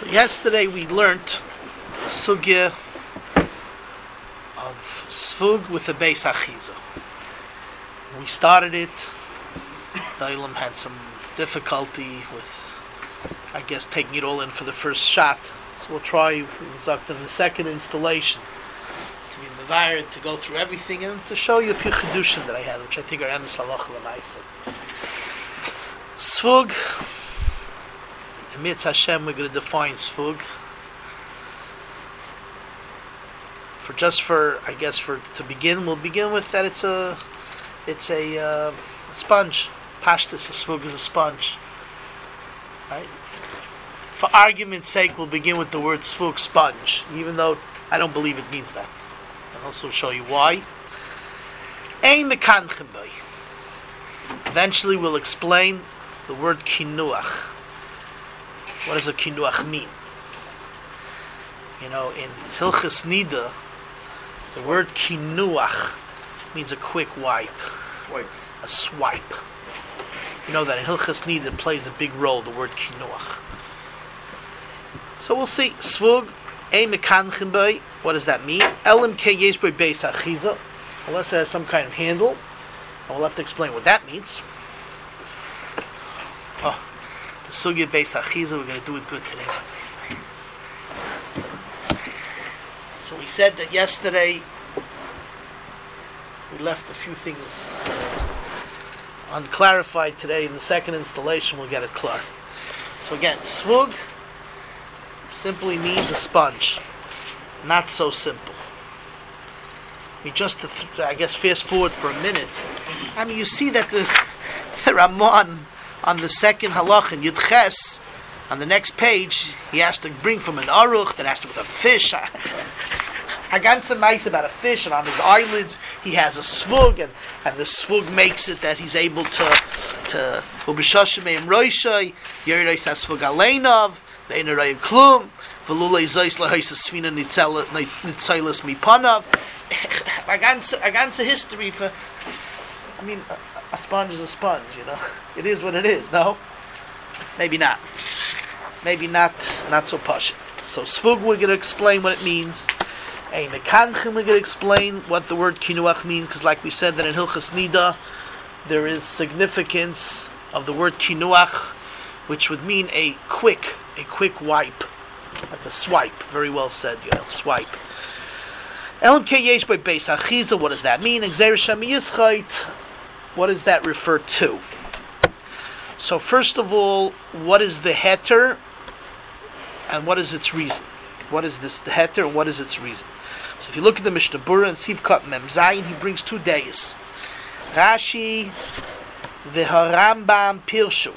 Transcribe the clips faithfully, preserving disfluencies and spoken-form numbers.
So yesterday we learnt the sugya of svug with the beis achiza. We started it. The Ilam had some difficulty with, I guess, taking it all in for the first shot. So we'll try in the second installation to be mevared, to go through everything, and to show you a few chedushim that I had, which I think are emes halacha l'maisa. Svug. In Mitz Hashem, we're going to define svug. For just for, I guess, for to begin, we'll begin with that it's a, it's a, uh, a sponge. Pashtus, a svug is a sponge. Right? For argument's sake, we'll begin with the word svug, sponge, even though I don't believe it means that. I'll also show you why. Ein mekanchem bei. Eventually, we'll explain the word kinuach. What does a kinuach mean? You know, in Hilchas Nida, the word kinuach means a quick wipe. Swipe. A swipe. You know that in Hilchas Nida it plays a big role, the word kinuach. So we'll see. Svug, ein mekanchem bei. What does that mean? Elim ke yesh bei beis achiza. Unless it has some kind of handle. And we'll have to explain what that means. Oh. Sugya beis achiza, we're going to do it good today. So we said that yesterday we left a few things uh, unclarified. Today in the second installation we'll get it clear. So again, svug simply means a sponge. Not so simple. We just, to th- I guess, fast forward for a minute. I mean, you see that the, the Ramon on the second halach in Yud Ches, on the next page, he has to bring from an aruch that has to be with a fish. I got some mice about a fish, and on his eyelids he has a svug, and, and the svug makes it that he's able to to ubishashimei roishay yeridei sasvug aleinov veinerei klum velulei zeis lahaisa svina nitzelis mipanav. I got I got history for. I mean. Uh, A sponge is a sponge, you know. It is what it is, no? Maybe not. Maybe not not so posh. So svug, we're going to explain what it means. Ein mekanchem, we're going to explain what the word kinuach means, because like we said that in Hilchas Nida, there is significance of the word kinuach, which would mean a quick, a quick wipe. Like a swipe. Very well said, you know, swipe. Elam ke yesh bei beis achiza, what does that mean? Exer shem yischait. What does that refer to? So first of all, what is the heter and what is its reason? What is this the heter and what is its reason? So if you look at the Mishnah Berurah and Sivkat Mem Zayin, he brings two days. Rashi v'harambam pirshu.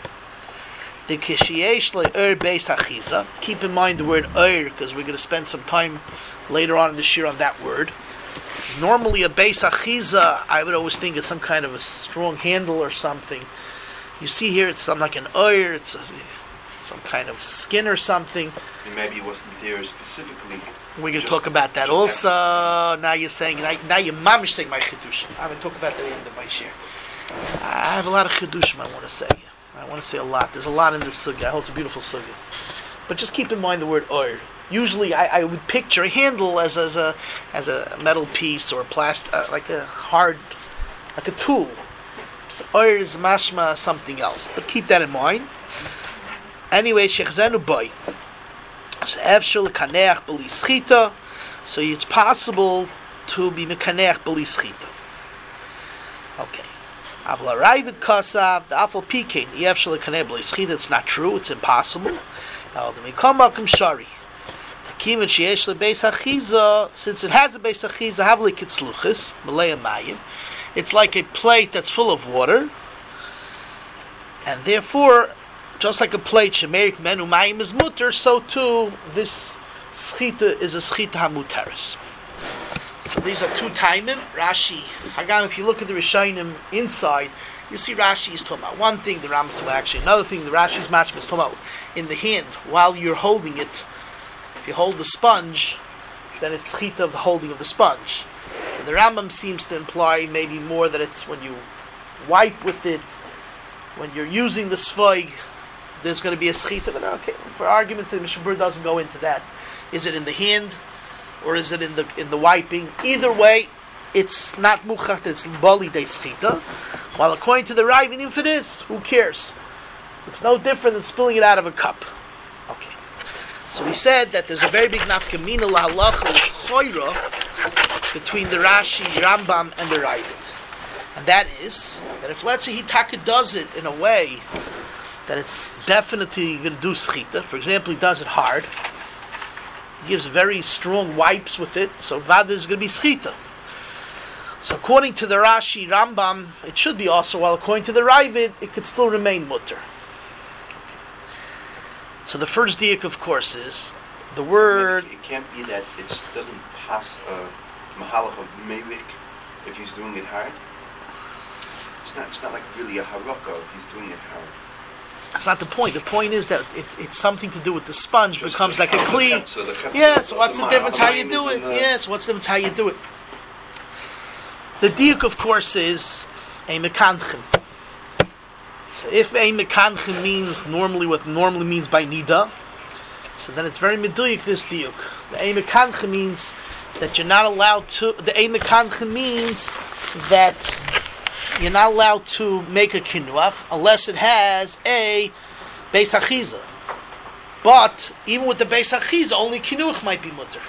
The kishiyesh le'er beis achiza. Keep in mind the word er, because we're going to spend some time later on in this year on that word. Normally a beis achiza, I would always think it's some kind of a strong handle or something. You see here, it's something like an oyer, it's a, some kind of skin or something. And maybe it wasn't there specifically. We're going to talk about that also. Now you're saying, now, now you're mamish saying my chidushim. I'm going to talk about that at the end of my share. I have a lot of chidushim I want to say. I want to say a lot. There's a lot in this sugya. I hope it's a beautiful sugya. But just keep in mind the word oyer. Usually, I, I would picture a handle as as a as a metal piece or a plastic, uh, like a hard, like a tool. So, oyer is mashma something else, but keep that in mind. Anyway, shechzenu boy. So efshel kaneach b'li schita. So it's possible to be mekaneach b'li schita. Okay. Avla raivid kasav the afal pikein efshel kaneach b'li schita. It's not true. It's impossible. Now the mikamakam shari. Since it has a beis achiza, havli kitzluchis, malei mayim, it's like a plate that's full of water, and therefore, just like a plate shemerik menu mayim is mutter, so too this schita is a schita hamutaris. So these are two taimim. Rashi, Hagam, if you look at the Rishonim inside, you see Rashi is talking about one thing, the Ram is talking about actually another thing. The Rashi's mashma is talking about in the hand while you're holding it. If you hold the sponge, then it's schita of the holding of the sponge. And the Rambam seems to imply maybe more that it's when you wipe with it, when you're using the svig, there's going to be a schita. But okay, for argument's sake, Mishnah Berurah doesn't go into that. Is it in the hand, or is it in the in the wiping? Either way, it's not muchach. It's bali de schita. While according to the Rav, even if it is, who cares? It's no different than spilling it out of a cup. Okay. So we said that there's a very big nafkamina lahalacha choira between the Rashi, Rambam, and the Ravid. And that is that if, let's say, he taka does it in a way that it's definitely going to do schita. For example, he does it hard. He gives very strong wipes with it, so vada is going to be schita. So according to the Rashi, Rambam, it should be also, while according to the Ravid, it could still remain mutter. So the first diak, of course, is the word... It can't be that it doesn't pass a mahalach of mevik if he's doing it hard. It's not, it's not like really a haraka if he's doing it hard. That's not the point. The point is that it, it's something to do with the sponge, Just, becomes just like a kli. So yeah, so what's the difference how you do it? Yeah, so what's the difference how you do it? The diuk, of course, is a mekanchem. So if a mekanchem means normally what normally means by nida, so then it's very meduyik, this diuk. The a mekanchem means that you're not allowed to, the a mekanchem means that you're not allowed to make a kinuach unless it has a beis achiza. But even with the beis achiza, only kinuach might be mutter.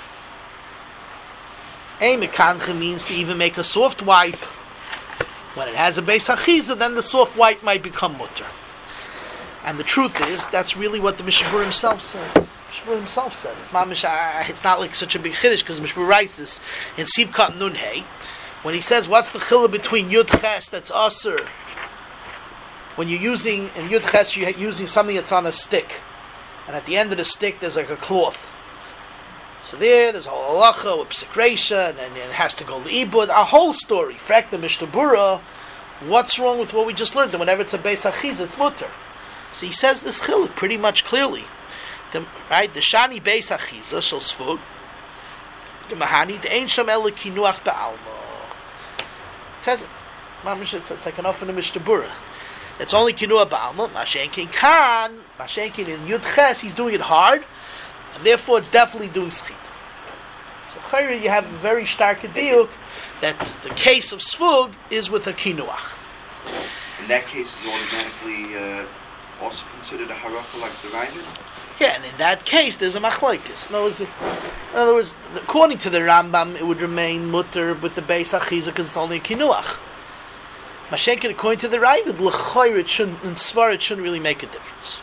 A mekancha means to even make a soft wipe. When it has a beis achiza, then the soft wipe might become mutter. And the truth is, that's really what the Mishnah Berurah himself says. Mishnah Berurah himself says. It's, mamish, uh, it's not like such a big chiddush, because Mishnah Berurah writes this in Sivkat Nun Hey, when he says, what's the chillah between Yud Ches that's aser? When you're using, in Yud Ches, you're using something that's on a stick. And at the end of the stick, there's like a cloth. So there, there's a halacha with psikration, and, and it has to go leibud. A whole story. Frak the Mishnah Berurah, what's wrong with what we just learned? That whenever it's a beis achiz, it's mutter. So he says this chiluk pretty much clearly. The, right? The shani beis achiza shel svug. The mahani the ein sham el kinuach be'alma. It says it. Mamish, it's, it's like an offer in the Mishnah Berurah. It's only kinuach be'alma. Mashenkin kan. Mashenkin in Yud Ches, he's doing it hard. And therefore, it's definitely doing schita. So, chayre, you have a very stark diuk that the case of svug is with a kinuach. In that case, is automatically uh, also considered a haraka like the Ravid? Yeah, and in that case, there's a machlokes. In other words, in other words, according to the Rambam, it would remain mutter with the beis achiza because it's only a kinuach. Mashenkin, according to the Ravid, l'chayre, it shouldn't, in svar, it shouldn't really make a difference.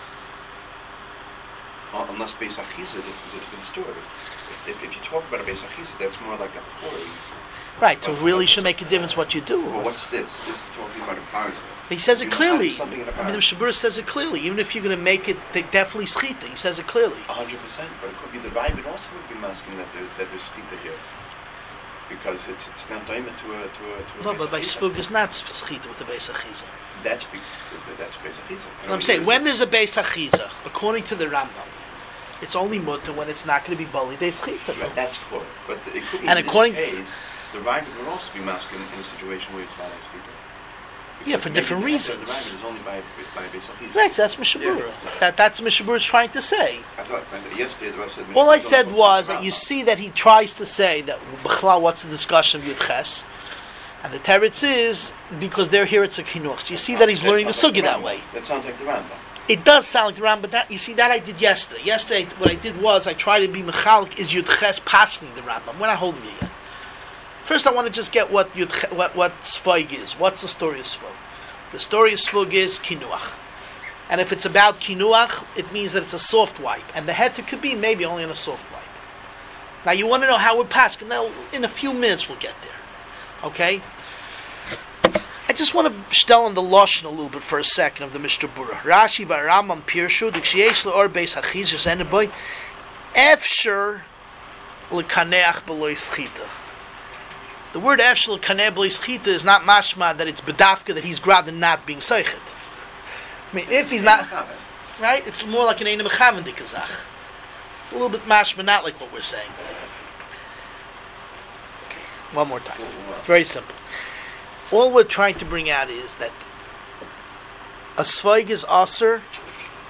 Uh, unless beis achiza is a different story. If, if, if you talk about a beis achiza, that's more like a quarry. Right, so it really should make a difference what you do. Well, what's this? This is talking about a parza. He says it You clearly. have something in a I mean, the parza. Mishnah Berurah says it clearly. Even if you're going to make it, they definitely schita. He says it clearly. A hundred percent, but it could be the Ravid also would be masking that there, that there's schita here. Because it's it's not daima to a to a to a No, beis but by achiza. svug is not schita with the beis achiza. That's be, that's beis achiza. And I'm saying, when there's a beis achiza, according to the Rambam, it's only mutter when it's not going to be bali de schita. Right, that's correct. But it could be And in according- this case, the Ravid would also be masking in a situation where it's not as schita. Yeah, for different reasons. The Ravid is only by by beis achiza. Right, so that's Mishnah Yeah. Berurah. That, that's Mishnah Berurah's trying to say. I thought I- yesterday the Rav said. All I said was that you see that he tries to say that, b'chlal, what's the discussion of Yud Ches? And the teretz is, because they're here, it's a kinuach. So you see that he's learning the sugi that way. That sounds like the Rambam. It does sound like the Rambam, but that, you see, that I did yesterday. Yesterday, what I did was, I tried to be mechalik, is Yud Ches passing the Rambam. We're not holding it yet. First, I want to just get what Yud Ches, what, what Svog is. What's the story of Svog? The story of Svog is kinuach. And if it's about kinuach, it means that it's a soft wipe. And the heter could be maybe only on a soft wipe. Now, you want to know how we're passing. Now, in a few minutes, we'll get there. Okay? I just want to stell on the Lashon a little bit for a second of the Mishnah Berurah. Rashi v'Rambam pirshu d'ksheyesh le'or beis achiz yosene boy efsher l'kaneach b'lo schita. The word efsher l'kaneach b'lo schita is not mashma that it's bedafka that he's grabbed and not being seichet. I mean, if he's not right, it's more like an einem mechaven dikazach. It's a little bit mashma, not like what we're saying. Okay, one more time. Very simple. All we're trying to bring out is that a svig is aser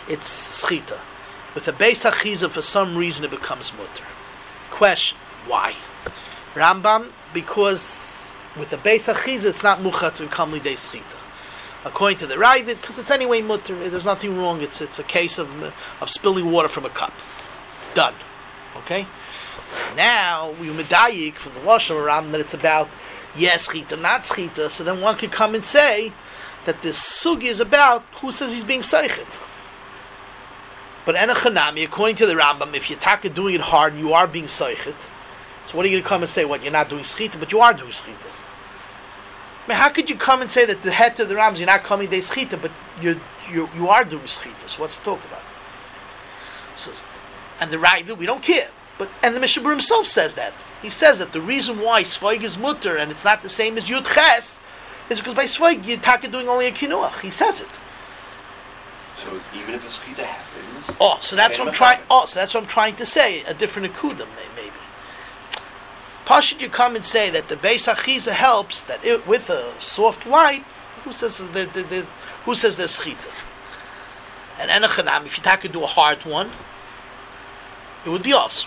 it's schita. With a beis achiza, for some reason, it becomes mutter. Question: why? Rambam, because with a beis achiza, it's not muchatz and kam lidei schita. According to the Ravid, because it's anyway mutter, there's nothing wrong. It's it's a case of of spilling water from a cup. Done. Okay. Now we medayik from the Lashon Rambam that it's about yes schita, not schita. So then one could come and say that this sugi is about who says he's being seichet. But enachanami, according to the Rambam, if you're taka doing it hard and you are being seichet, so what are you going to come and say? What, you're not doing schita, but you are doing schita? I mean, how could you come and say that the head of the Rambam, you're not coming day schita, but you you you are doing schita? So what's to talk about? So, and the Ravid, we don't care. But and the Mishabur himself says that. He says that the reason why Svaig is mutter and it's not the same as Yud Ches is because by Svaig you're taka doing only a kinuach. He says it. So even if the schita happens. Oh, so that's what I'm trying. Oh, so that's what I'm trying to say. A different akudim, maybe. Pashut, you come and say that the beis achiza helps that it, with a soft wipe. Who says the, the, the who says there's schita? And enachanam, if you taka do a hard one, it would be awesome.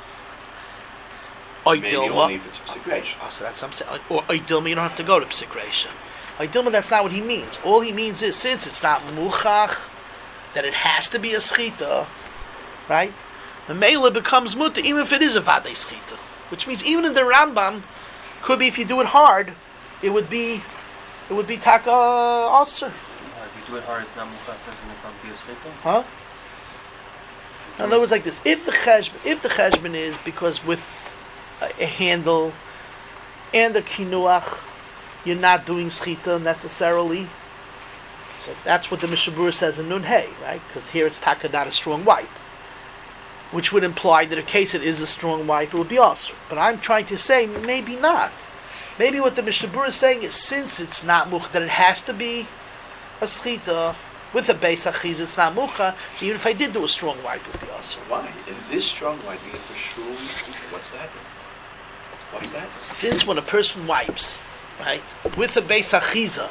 Maybe only if it's psik reisha. Oh, so that's what I'm saying. Or oidilma, you don't have to go to psik reisha. Oidilma, that's not what he means. All he means is, since it's not muchach, that it has to be a schita, right? The meila becomes mutter, even if it is a vadei schita. Which means even in the Rambam, could be if you do it hard, it would be, it would be taka aser. Uh, if you do it hard, it's not muchach, doesn't it be a schita? Huh? In other words, like this: if the cheshbon, if the cheshbon is because with a, a handle and a kinuach, you're not doing schita necessarily. So that's what the Mishabur says in Nun Hey, right? Because here it's taka, not a strong wipe, which would imply that in case it is a strong wipe, it would be also. But I'm trying to say maybe not. Maybe what the Mishabur is saying is since it's not much, that it has to be a schita. With a beis achiz, it's not mucha. So even if I did do a strong wipe, it would be also. Why? In this strong wipe, you get for sure. What's that? What's that? Since when a person wipes, right, with a beis achiza,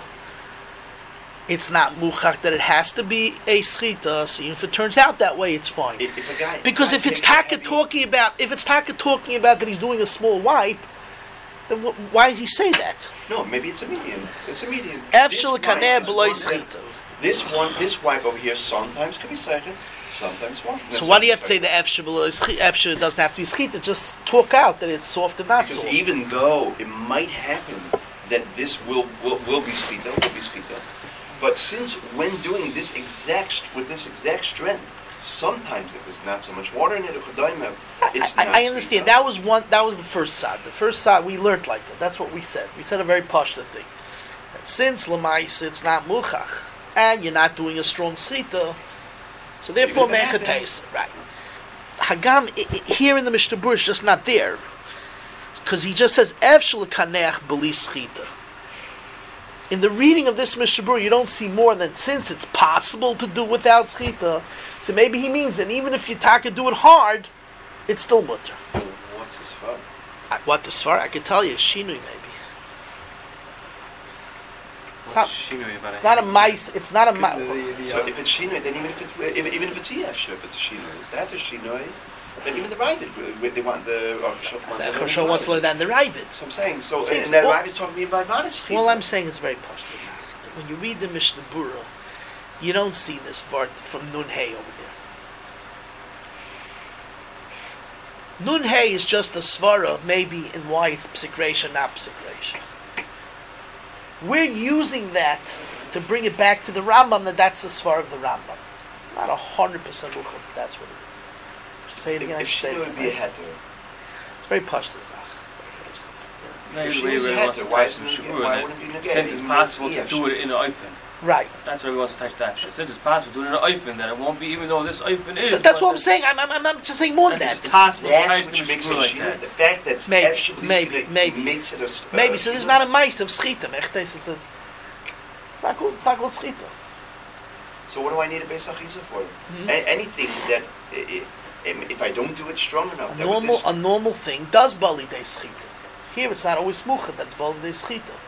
it's not muchach that it has to be a schita. So even if it turns out that way, it's fine. If, if a guy, because guy if it's taka talking about, if it's taka talking about that he's doing a small wipe, then wh- why did he say that? No, maybe it's a medium. It's a medium. Efshel kaneh below schita. This one, this wipe over here, sometimes can be second, sometimes one. So why do you have to say the efshel below schita? Efshel doesn't have to be schita. Just talk out that it's soft and not because soft. Even though it might happen that this will will, will be schita, will be schita, but since when doing this exact with this exact strength, sometimes if there's not so much water in it, it's I, not I understand. schita. That was one. That was the first side. The first side we learned like that. That's what we said. We said a very pashta thing. That since lemais it's not muchach, and you're not doing a strong schita, so therefore mechates right. Hagam I, I, here in the Mishnah Berurah is just not there, because he just says efshel kaneach beli schita. In the reading of this Mishnah Berurah, you don't see more than since it's possible to do without schita. So maybe he means that even if you taka do it hard, it's still mutter. What's his fun? I, what the svar? I could tell you, shinui maybe. It's not, it's not a mice. It's not a mice. So if it's shinoi, then even if it's if, even if it's E F, if it's a shinoi, that is shinoi. Then even the Ravid, they want the Rosh wants to learn that in the Ravid. So I'm saying, so See, and that all, Ravid is talking about Vanis. Well, I'm saying it's very poshut. When you read the Mishnah Berurah, you don't see this vart from Nun Hey over there. Nun Hey is just a svara, maybe in why it's psik reisha, not psik reisha. We're using that to bring it back to the Rambam, that that's the svara of the Rambam. It's not a hundred percent that that's what it is. Just say it again. If she would be a heter, it's very posh to No, if she really, was a really wants to heter, why touch isn't the it? Shabur, Why then wouldn't it be negated? since it's possible to do it in an oifen. Right. That's why he wants to touch that shit. Since it's possible to do it in an oifen, that it won't be, even though this oifen is. Th- that's what I'm saying. I'm, I'm, I'm just saying more than that. It's possible to That touch the which makes it Shabur like shina, that. the fact that Maybe, F should be maybe, shina maybe. makes it a s- Maybe. uh, So this is shina. not a mice of schita. It's, it's, it's not called, it's not called schita. So what do I need a Beis Achiza for? Mm-hmm. A- anything that, i- i- if I don't do it strong enough, A that normal, with this, a normal thing does bali de schita. Here it's not always mucha that's bali de schita.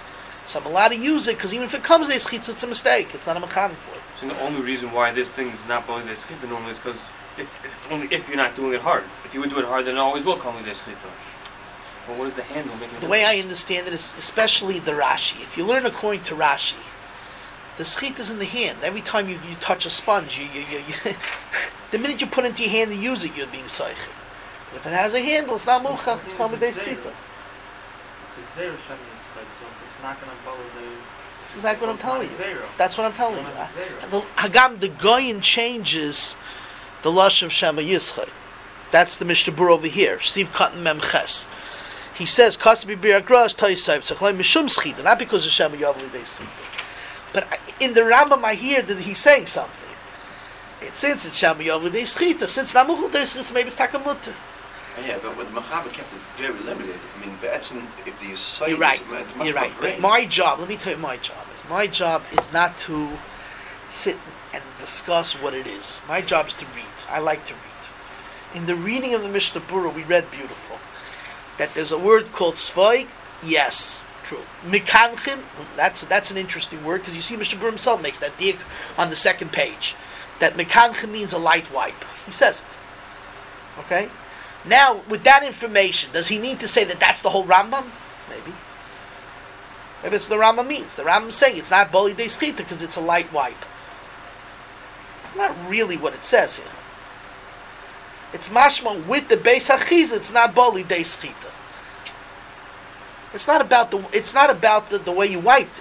So I'm allowed to use it because even if it comes Deis Chitza, it's a mistake. It's not a mechanic for it. So the only reason why this thing is not Bali Deis Chita normally is because if, it's only if you're not doing it hard. If you would do it hard, then it always will come with Deis Chita. But what is the handle making? The way I understand it is, especially the Rashi. If you learn according to Rashi, the schit is in the hand. Every time you, you touch a sponge, you, you, you, you the minute you put it into your hand and use it, you're being soichet. If it has a handle, it's not muchach. It's called Deis Chita. It's a zero shami yischait, so if it's not going to follow the... That's exactly what I'm telling you. Zero. That's what I'm telling you. It's not The Hagam, the Goyin changes the lush of Shema Yischai. That's the Mishnah Berurah over here. Steve Cotton Memches. He says, "Kasabi bi'agras taisayv tzachlay mishum schita," not because of Shema Yavli Deis Chita. But in the Rambam, I hear that he's saying something. It, since it's Shema Yavli Deis Chita, since Namuchel Deis Chita, maybe it's Takamutter. Yeah, but with the Mechaber kept it very limited. I mean, Be'etzim, if the site You're right. is it's much You're right. more But great. my job, let me tell you, my job is my job is not to sit and discuss what it is. My job is to read. I like to read. In the reading of the Mishnah Berurah, we read beautiful that there's a word called tzvaig. Yes, true. Mikanchim. That's that's an interesting word because you see Mishnah Berurah himself makes that dig on the second page. That mikanchim means a light wipe. He says it. Okay. Now, with that information, does he mean to say that that's the whole Rambam? Maybe. Maybe it's what the Rambam means. The Rambam is saying it's not Bali Deis Chita because it's a light wipe. It's not really what it says here. It's mashma with the Beis Achiza. It's not Bali Deis Chita. It's not about the. It's not about the, the way you wiped it.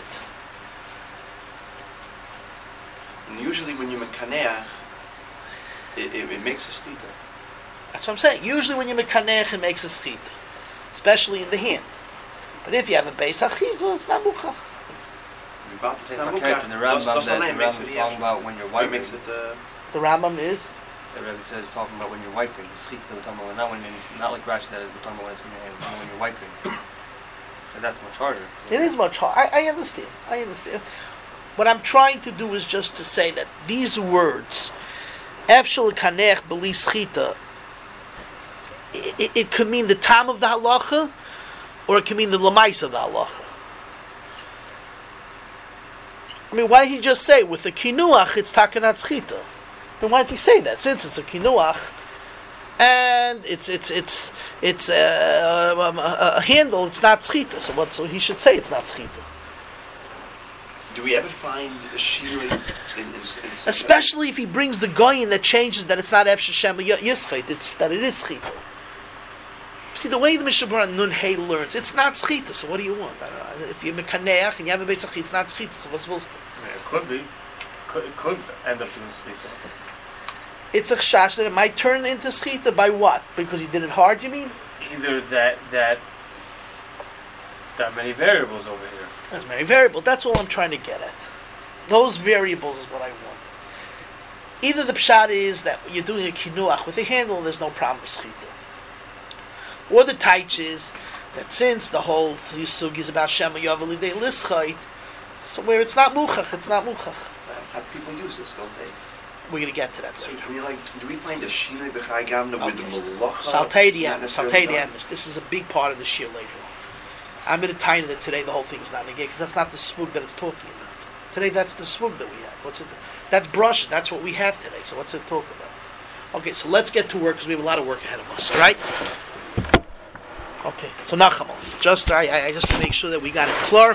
And usually when you mekaneach, it, it, it makes a schita. That's what I'm saying. Usually when you mekaneach, it makes a schita, especially in the hand. But if you have a Beis Achiza, it's not muchach. About If the I Mukach, catch in the Rambam, das- das that the allein makes Rambam it is the talking about when you're Why wiping. makes it uh, The Rambam is. The Rebbe says talking about when you're wiping. The schita we're talking about, not when you're, not like Rashi that is, we're talking about when it's in your hand, we're talking about when you're wiping. And that's much harder. So It is much harder. I, I understand. I understand. What I'm trying to do is just to say that these words, Efshel Kanech Beli Schita, it, it could mean the tam of the halacha, or it could mean the lamais of the halacha. I mean, why did he just say with the kinuach it's takanat schita? Then why did he say that? Since it's a kinuach and it's it's it's it's a, a, a handle, it's not schita. So what? So he should say it's not schita. do we ever find a shir in, in, in, in Especially if he brings the goyin that changes that it's not efshel shema yischait, it's that it is schita. See, the way the Mishnah Berurah Nun Hey learns, it's not schita. So what do you want? I don't know. If you're mekaneach and you have a Beis Achiza, it's not schita. So what's supposed to? I mean, it could be. Could, it could end up doing schita. It's a chash that it might turn into schita by what? Because he did it hard, you mean? Either that that that many variables over here. That's very variable. That's all I'm trying to get at. Those variables is what I want. Either the pshat is that you're doing a kinuach with a handle, there's no problem with schita. Or the taich is that since the whole yisug is about Shema Yavel Lidei Lischait, so where it's not muchach, it's not muchach. How do people use this, don't they? We're going to get to that So, later. I mean, like, do we find a shinoi b'chai gamna with the malacha? Saltei the Not emes, necessarily Saltei the done? emes. This is a big part of the shir later on. I'm going to tie into that today. The whole thing's not negated because that's not the svug that it's talking about. Today, that's the svug that we have. What's it? That's brush. That's what we have today. So what's it talking about? Okay, so let's get to work because we have a lot of work ahead of us. All right. Okay, so Nachamol. Just I, I, I just to make sure that we got it clear.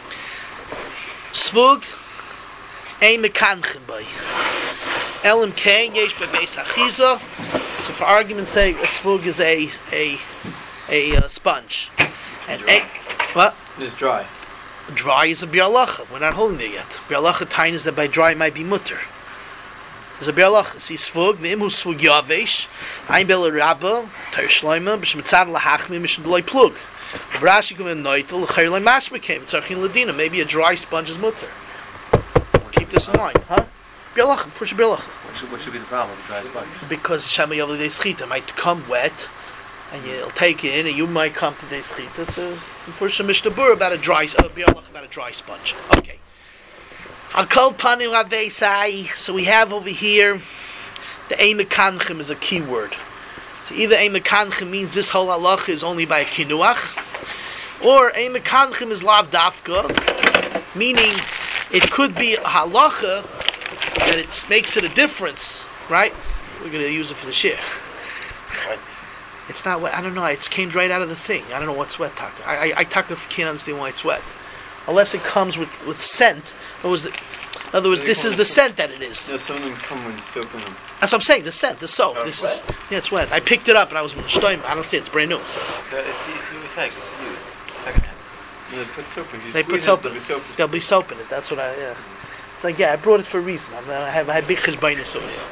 Svug, ein mekanchem by. Elim kain yesh bebeis achiza. So for argument's sake, a svug is a a a uh, sponge. And a, what? It's dry. Dry is a bialacha. We're not holding there yet. Bialacha tain is that by dry it might be mutter. There's a bialacha. See svug, v'im hu svug yavesh, ein bel rabba, ter shloima, b'shem tzad lahachmi, b'shem b'loi plug. Brashi kum in noitel, l'chayr lai mashma came, tzarchin ladina. Maybe a dry sponge is mutter. Keep this in mind, huh? Bialacha, for sure bialacha. What should, what should be the problem with the dry sponge? Because Shema Yavel Dei Schita might come wet, and you'll take it in, and you might come to Dei Schita. It's a first Mishnah Berurah about a dry, uh, about a dry sponge. Okay. Hakol panim Rav. So we have over here the Ein Mekanchem is a key word. So either Ein Mekanchem means this whole halacha is only by a kinuach, or Ein Mekanchem is lav dafka. Meaning, it could be a halacha that it makes it a difference, right? We're going to use it for the shir. Right. It's not wet. I don't know. It came right out of the thing. I don't know what's wet, taka. I, I, I taka can't understand why it's wet, unless it comes with, with scent. What was the, in other words, this is the scent that it is. Yeah, some of them come when soaking them. That's what I'm saying. The scent, the soap. Oh, This it's is yeah, it's wet. I picked it up and I was shtoim. I don't see it's brand new. So So it's easy to recycle. It's used. Second hand. Yeah, they put soap in it. You they put squeeze soap it, in it. the soap is- There'll be soap in it. That's what I. Yeah. It's like yeah, I brought it for a reason. I'm, I have I have big cheshbainis over here.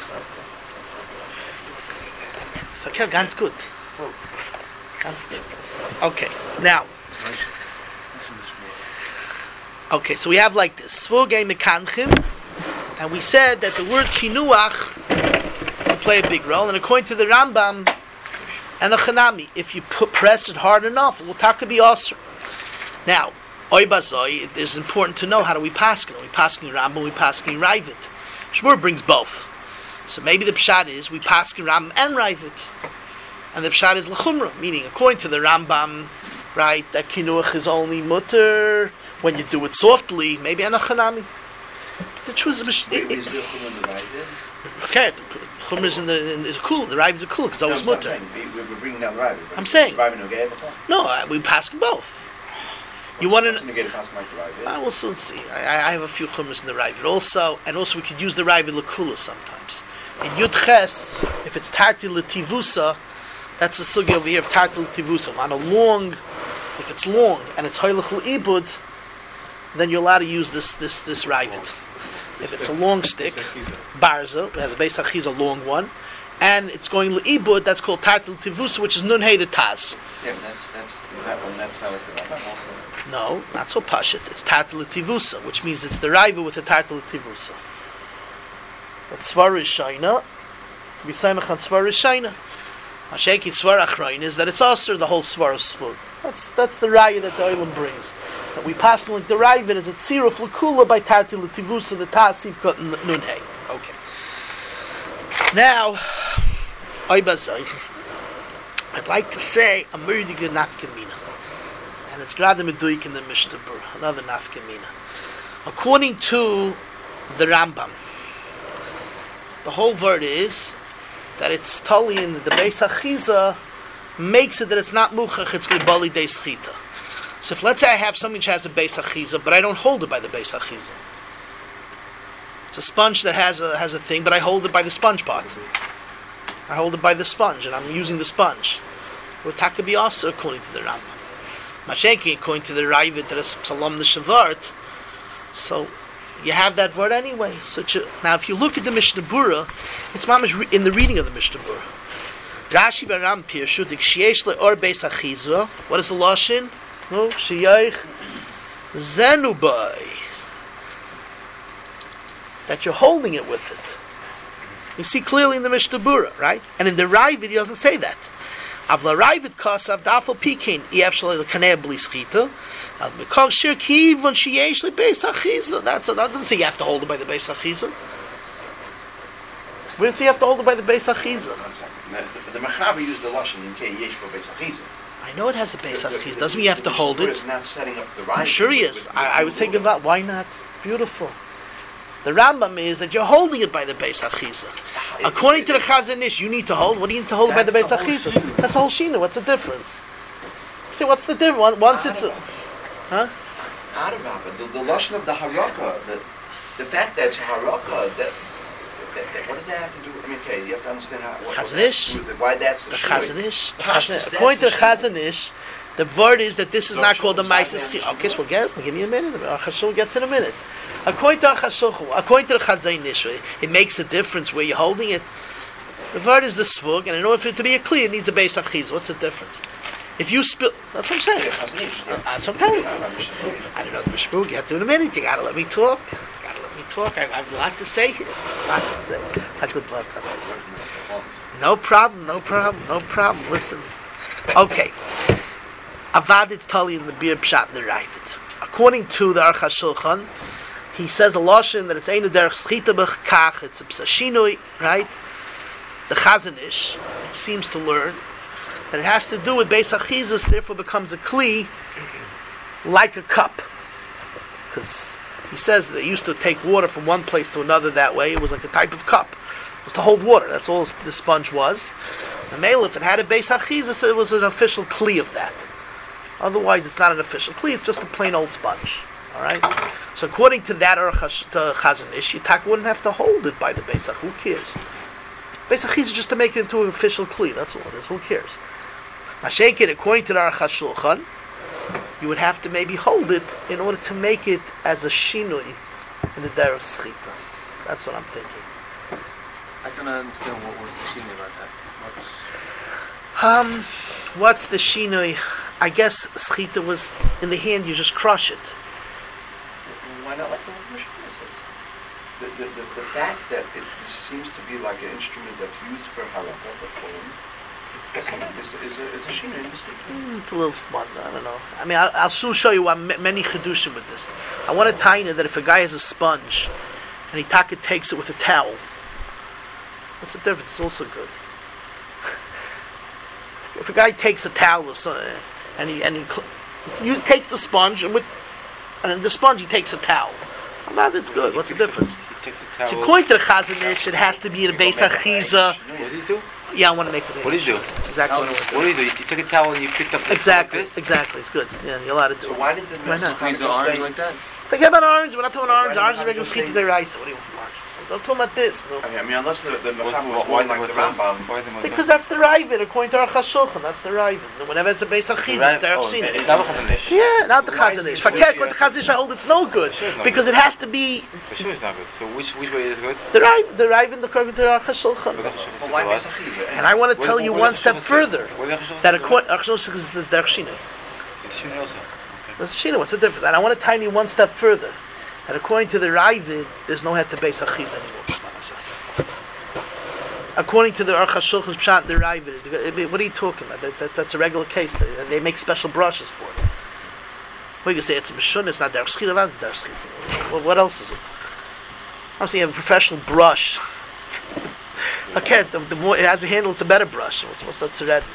Okay, ganz gut. So, Ganz gut. Okay, now. Okay, so we have like this. Svogei mekanchim, and we said that the word kinuach will play a big role, and according to the Rambam and the Chanami, if you put, press it hard enough, it will taka be awesome. Now, oy bazoi, it is important to know how do we paskin. Are we paskin Rambam? We paskin Ravid. Shmur brings both. So maybe the pshat is we paskin Rambam and Ravid, and the pshat is lechumra, meaning according to the Rambam, right, that kinuach is only mutter when you do it softly. Maybe anachanami. The truth is, Wait, it, is it, the chumrah the right there? okay, the chumra is in the in, is cool. The Ravid is cool because No, always that's what mutter. I'm saying. We- We're bringing down the Ravi. I'm saying. Ravi no gay before? No, I, we paskin both. You want What's to? the negate of passing like the Ravi? I will soon see. I, I I have a few chumras in the Ravid also, and also we could use the Ravid lekula sometimes. In Yud Ches, if it's tarti letivusa, that's the sugi over here of tarti letivusa. On a long, if it's long and it's hoylech leibud, then you're allowed to use this this this Ravid. If it's a long stick, barza, it has a beis achiza, a long one, and it's going leibud, that's called tarti letivusa, which is nun hey the taz. Yeah, but that's, that's, that one, that's not like the Ravi also. No, not so pashit. It's tartal tivusa, which means it's the raiva with the tartal tivusa. But svara is shaina. To be samech on svara is shaina. Hasheki svara achrain is that it's also the whole svara svug. That's that's the raya that the oilam brings. That we pass like the raiva is it's siruf lekula by tartal tivusa the tasiv cut nunhei. Okay. Now, oibazai. I'd like to say a murdiga nafkamina. And it's grada meduik in the Mishnah Berurah, another nafkamina. According to the Rambam, the whole word is that it's tali in the Beis Achiza makes it that it's not muchach, it's going bali de schita. So if let's say I have something which has a Beis Achiza, but I don't hold it by the Beis Achiza. It's a sponge that has a has a thing, but I hold it by the sponge part. I hold it by the sponge, and I'm using the sponge. Would taka be also according to the Rambam. Mashenki, according to the Ravid, that is Psalom the Shavart. So you have that word anyway. So now, if you look at the Mishnah Berurah, it's mamish re- in the reading of the Mishnah Berurah. Rashi v'Ram pirshu dikshiesh leor beis achiza. What is the lashon? No, sheyaich zenubai. That you're holding it with it. You see clearly in the Mishnah Berurah, right? And in the Ravid, he doesn't say that. Avla Ravid kasav dafel pikein ef shalei lekaneh bli schita. Al mekol shir kivon sheyesh lebeis achiza. That's that doesn't say you have to hold it by the beis achiza. Where does he have to hold it by the beis achiza? One second. The, the Mechaber used the Lashon in Kei Yesh for Beis Achiza. I know it has a beis The- the- achiza. the- Doesn't mean you have to the hold Mishnah it. Berurah is not setting up the I'm right. sure he is. I, I would say give up. Why not? Beautiful. The Rambam is that you're holding it by the beis achiza. According to the Chazon Ish, you need to hold. What do you need to hold by the beis That's the whole achiza? shina. That's the whole shina. What's the difference? See, what's the difference? Once it's, a, huh? Adarabba, the, the Lashon of the Haraka, the, the fact that it's Haraka, that, that, that, what does that have to do? I mean, okay, you have to understand how, what, Chazon what Ish? that- why that's the, The shuyah. Chazon Ish. the Pashtus, Chazon- that's According to the the Chazon Ish, the word is that this is not Don't called the you Ma'aser understand Schita. that? Okay, so we'll get. We'll give you a minute. Our Chashul will get to the minute. According to our Chashul, according to the Chazon Ish, it makes a difference where you're holding it. The word is the svug, and in order for it to be a clear, it needs a beis achiz. What's the difference? If you spill, that's what I'm saying. Yeah, Chazon Ish, yeah. That's what I'm telling you. I'm not Mishnah Berurah. I don't know the Mishmur. You have to in a minute. You gotta let me talk. You gotta let me talk. I, I have a lot to say here. A lot to say. It's a good word. No problem. No problem. No problem. Listen. Okay. Avad it's tali in the beer pshat in the Ravid. According to the Aruch HaShulchan, he says a lashon that it's ein derech schita b'chkach. It's a psashinui, right? The Chazon Ish seems to learn that it has to do with beis achizas, therefore becomes a kli like a cup. because he says they used to take water from one place to another that way. It was like a type of cup. It was to hold water. That's all the sponge was. The male, if it had a base achizas, it was an official kli of that. Otherwise, it's not an official kli. It's just a plain old sponge. All right. So according to that or to Chazon Ish, Yitak wouldn't have to hold it by the base ach. Who cares? Base achizas is just to make it into an official kli. That's all it is. Who cares? Mashenkin, according to the Aruch HaShulchan, you would have to maybe hold it in order to make it as a shinui in the derech schita. That's what I'm thinking. I still don't understand what was the sheen about that. What's... Um, what's the shinui? I guess schita was in the hand. You just crush it. Why not like the Mishnah says? The, the, the, the fact that it seems to be like an instrument that's used for halakha, for kohen, is a, is a, is a shina in the schita. It's a little fun. I don't know. I mean, I'll, I'll soon show you m- many chedushim with this. I want to tell you that if a guy has a sponge and he taka takes it with a towel, what's the difference? It's also good. If a guy takes a towel or something, and he and he, cl- he takes the sponge and with and in the sponge he takes a towel, well, that's good. What's the difference? So according to the Chazon Ish, it has to be in a beis achiza. What do you do? Yeah, I want to make it. What do you do? That's exactly what I want to do. What do you do? You take a towel and you pick up the Exactly, like this? exactly. It's good. Yeah, you're allowed to do So it. why did the Why not? Squeeze the orange like that? Forget about orange. We're not talking orange. Why Orange is did regular the schita de rice. What do you want from orange? Don't talk about this. No. I mean, I mean, unless the, the What's- Mecham was why more the like the Matzah? Rambam. Why the Matzah? Because that's the Ravid, according to our Chashulchan. That's the Ravid. Whenever it's a beis achiza, it's the Oh, Chazon Ish. it's not Chazon Ish. Yeah, not the Why is Chazon Ish. it Forget sushi what the as- Chazon Ish I hold. It's no good Sure it's not because good. it has to be For sure it's not good. So which which way is good? the Ravid, the Ravid, according to our Chashulchan. What the Chashulchan Well, why says? Beis Achiza? And I want to What- tell what- you what one the step Chashulchan says? further. What the Chashulchan That says? according to Chashulchan is the Derech Shinui. It's Shini also. That's Shina. What's the difference? And I want to tell you one step further. That according to the Ravid, there's no head to beis achiza anymore. According to the Aruch HaShulchan's pshat, the Ravid, what are you talking about? That's, that's, that's a regular case. They, they make special brushes for it. What you can say? It's a mishun. It's not derech schita. It's derech schita. Well, what else is it? Obviously, you have a professional brush. Okay, the, the more it has a handle, it's a better brush. What's what's that tzeret?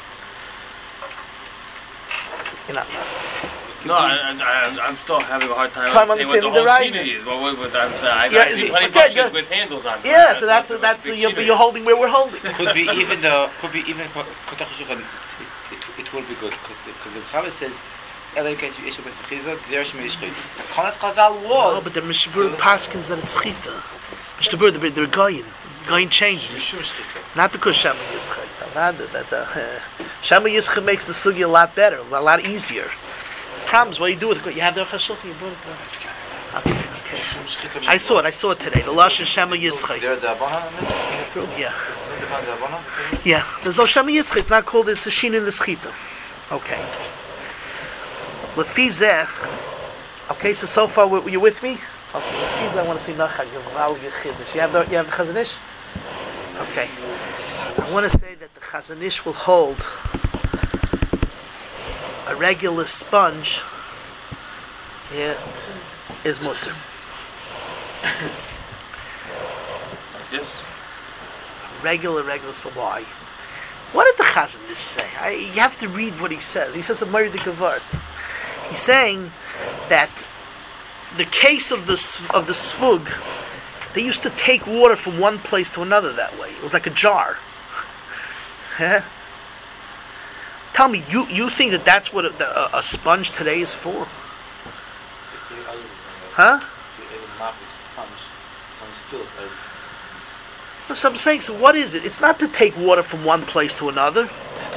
You're not laughing. No, I, I, I'm still having a hard time, Time understanding what the understanding whole the sheener is. What, what, what I'm saying, I've, Yeah, I've is seen it- plenty of okay, brushes good. with handles on. Yeah, so that's what that's the big you're, sheener you're is. holding where we're holding. Could be even the could be even Kotach Shulchan. It it will be good because the Chavis says. Ela get you issue with the Chizah, Gzer Shmei Shchit. The Kanat Chazal No, was. but the Mishabur Paskins that it's chita. Mishabur, they're, they're goyin. Goyin changes. Mishum Shchita. Not because Shama Yischai. Not that. Uh, Shama Yischai makes the sugi a lot better, a lot easier. Problems, what do you do with it? You have the Chashulchan, you brought it down. Okay, okay. I saw it, I saw it today. The Lashon Shama Yischai. Gzer Dabana. Yeah. Dabana. Yeah. There's no Shama Yischai. It's not called, it's a shin in the schita. Okay. Lefi zeh. Okay, so so far, were you with me? Okay, Lefi zeh, I want to see Nachag. You have the, you have the Chazon Ish? Okay. I want to say that the Chazon Ish will hold a regular sponge, yeah, is mutter. Like this? Regular, regular sponge. Why? What did the Chazon Ish say? I, you have to read what he says. He says a Mari de Gavart. He's saying that the case of the s- of the svug, they used to take water from one place to another that way. It was like a jar. Huh? Tell me, you, you think that that's what a, a, a sponge today is for? Huh? So I'm saying, so what is it? It's not to take water from one place to another.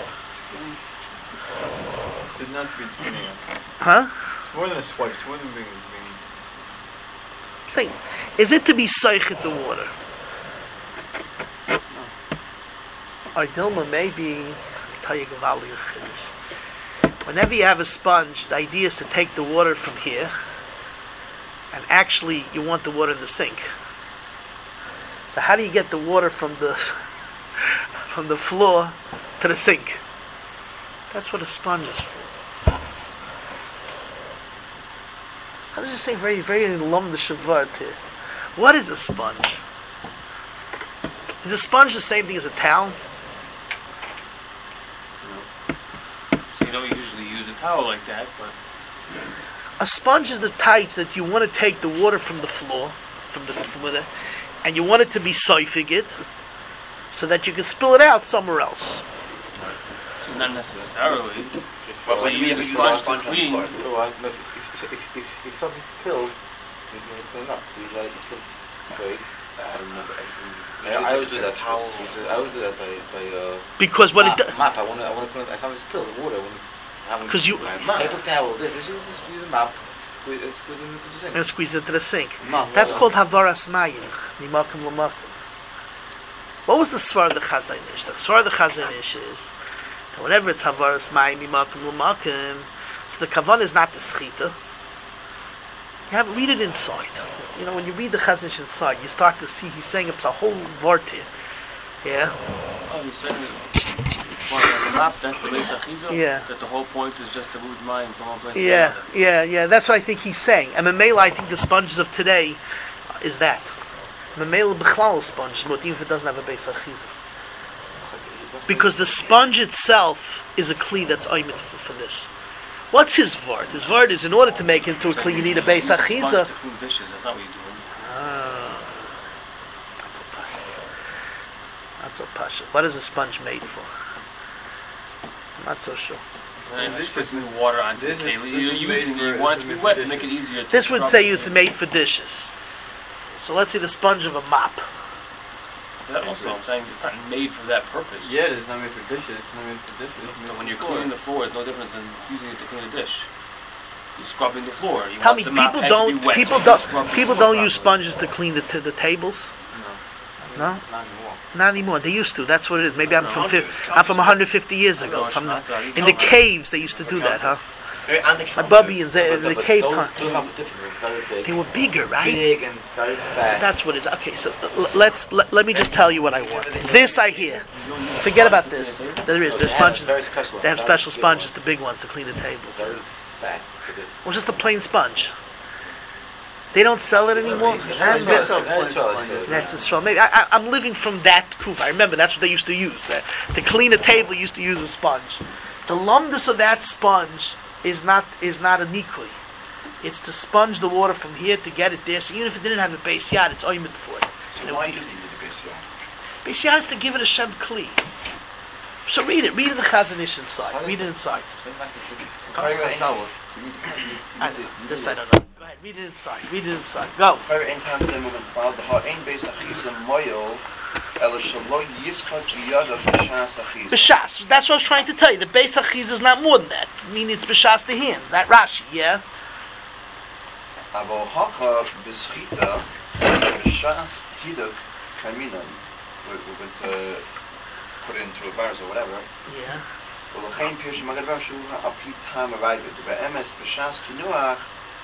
Should not be beginning. Huh? It's more than a swipe. It's more than being. being I'm saying, is it to be seichet the water? Or Dilma, maybe, I'll tell you Gavaldi finish. Whenever you have a sponge, the idea is to take the water from here, and actually you want the water in the sink. So how do you get the water from the from the floor to the sink? That's what a sponge is for. I was just saying very, very lum the shavart here. What is a sponge? Is a sponge the same thing as a towel? So you don't usually use a towel like that, but A sponge is the type that you want to take the water from the floor, from the from where the, and you want it to be soifig it, so that you can spill it out somewhere else. Not necessarily. But But when you we use a use sponge a sponge to on the clean. floor. So uh, no, if, if, if, if, if something's spilled, you can clean it up. So you let it get straight. I don't remember everything. I, I always do that. How? I always do that by by uh, Because what map. it does, map. I want to. I want to clean. It. I found it spilled the water. I want to. 'Cause you- paper towel. This. This is just squeeze a map. Squeeze, uh, squeeze it into the sink. and squeeze it into the sink. Map, That's yeah. called havaras mayim, mimakim lamakim. What was the svar of the Chazanish? The svar of the Chazanish is that whenever it's havaras mayim, mimakim lamakim, so the kavan is not the schita. You have read it inside. You know, when you read the Chazanish inside, you start to see he's saying it's a whole vart here. Yeah. Oh, you're saying well, the map, that's the base achiza? Yeah. That the whole point is just to move mine from one place to Yeah, another. yeah, yeah. That's what I think he's saying. And Mamela, I think the sponges of today is that. Mamela Bechlal sponge, but even if it doesn't have a base achiza. Because the sponge itself is a kli that's oimit for, for this. What's his vart? His vart is in order to make it into a kli, you need a base Use sponge achiza. to clean dishes, that's not what you're doing. Ah, that's a pasha. That's a pasha. What is a sponge made for? I'm not so sure. And this puts new water onto the This is- table. this You're is using made it, you for- want it this to be is wet made to for make it easier to This would scrub say it. it's made for dishes. So let's say the sponge of a mop. That also, I'm saying it's not made for that purpose. Yeah, it's not made for dishes. It's not made for dishes. It's made So when for you're floor. cleaning the floor, it's no different than using it to clean a dish. You're scrubbing the floor. You Tell want me, the mop people head to don't be wet, people so you don't scrub the people floor don't use properly. sponges to clean the t- the tables. No, Not anymore. not anymore. They used to. That's what it is. Maybe I'm No, from it's fif- I'm from one hundred fifty years No, ago. it's From the, not, uh, you in the can't. caves, they used to do that, huh? And the My counter. Bubby and the, But- the but cave those, time. those are different. They're very big. They were bigger, right? Big and very fat. That's what it is. Okay, so l- let's let, let me just tell you what I want. This I hear. Forget about this. There is. No, There's they have sponges. very special They have ones, special very big sponges, ones. the big ones, to clean the tables. Very fat for this. Well, just a plain sponge. They don't sell it anymore. That's That's right, better. that's right. That's Israel. Maybe I, I, I'm living from that kufa. I remember that's what they used to use. Uh, to clean a table, used to use a sponge. The lumdus of that sponge is not is not a nikui. It's to sponge the water from here to get it there. So even if it didn't have a base yard, it's oimid for it. So why do they need a base yard? Base yard is to give it a shem kli. So read it. Read it the Chazanish inside. Read it inside. I, this I don't know. Go ahead. Read it inside. Read it inside. Go. Fire ein times they move about the heart ein base achiza moyo el shalo yischot yada b'shas achiza. B'shas. That's what I was trying to tell you. The base achiz is not more than that. Meaning it's b'shas the hands. That Rashi, yeah? Avo hacha b'schita b'shas hiduk kaminan. We're going to put it into a bars or whatever. Yeah. ולכן פירוש מגדבר שהוא על פי טעם הרייבד, ובאמס בש"ס קינוח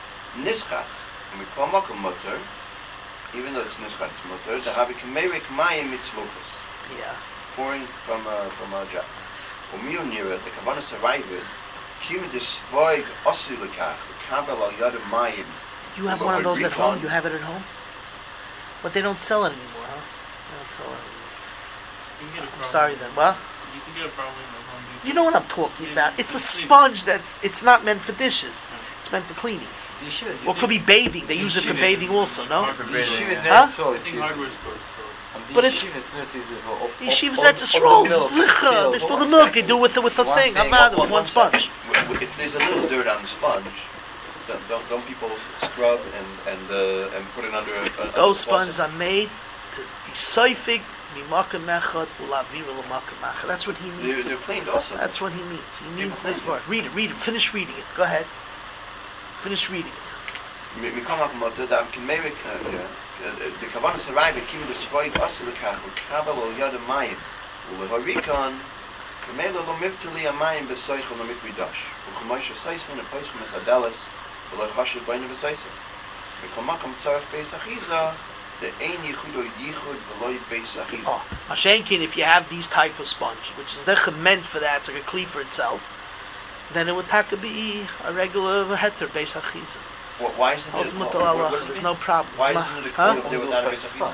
נסחט, ומכל מקום מותר, even though it's נסחט, it's מותר, דהבי כמריק מים מצלוקס, Yeah. pouring from a, from a jar. ומיהו נראה, בכוונס הרייבד, קיום דסבויג אסי לכך, לקבל על יד המים. You have one of those at home? You have it at home? But they don't sell it anymore, huh? They don't sell it anymore. You can get it I'm probably- sorry then. Well, You can get it probably in the Home Depot. you know what I'm talking about. It's a sponge that it's not meant for dishes. It's meant for cleaning. The yeshivas, Or it could be bathing. They use it for Yeshivas. bathing also, no? Hard for The bathing. yeshivas Huh? never saw I it. think hardware stores sell. But it's- Yeshivas that's a stroll. Zicha. They spill the milk. They do it with the, with the One thing. I'm thing, mad One- with one one second. sponge. W- w- If there's a little dirt on the sponge, don't, don't, don't people scrub and and uh, and put it under a, a Those under the sponges are made to be soifig, mimaka mechad, ulavira l'maka mechad. That's what he They're, means. they're cleaned also. That's what he means. He means this word. Read it. Read it. Finish reading it. Go ahead. Finish reading it. Mi mi kan ook maar dat daar kan mee de kavanas arrive kim de sproit as de kach de kabel al ja de mai we horikan de melo lo miftli a mai be soich no mit vidash u khmash sais min a pais khmas adalas we lo khash bayne be sais mi kan makam tsarf be sachiza the ein yichud o yichud ve lo be sachiza Oh, Mashenkin, if you have these type of sponge, which is they're meant for that, it's like a kli for itself, then it would taka be a regular heter beis achiza. why isn't it Ultimate what- what Allah, does it there's mean? no problem. Why It's isn't it a huh? kli of there without a beis achiza